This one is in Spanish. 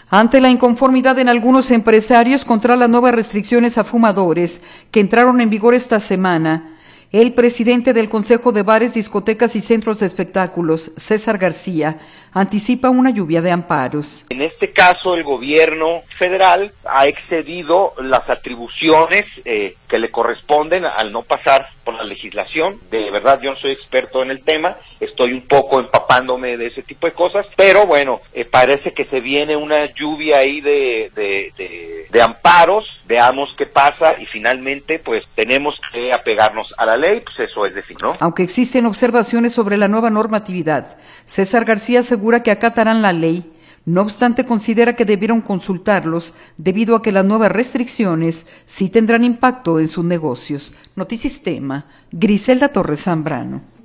Ante la inconformidad en algunos empresarios contra las nuevas restricciones a fumadores que entraron en vigor esta semana, el presidente del Consejo de Bares, Discotecas y Centros de Espectáculos, César García, anticipa una lluvia de amparos. En este caso, el gobierno federal ha excedido las atribuciones que le corresponden al no pasar por la legislación. De verdad, yo no soy experto en el tema, estoy un poco empapándome de ese tipo de cosas, pero bueno, parece que se viene una lluvia ahí de amparos. Veamos qué pasa y finalmente pues tenemos que apegarnos a la ley, pues eso es decir, ¿no? Aunque existen observaciones sobre la nueva normatividad, César García asegura que acatarán la ley. No obstante, considera que debieron consultarlos debido a que las nuevas restricciones sí tendrán impacto en sus negocios. Notisistema, Griselda Torres Zambrano.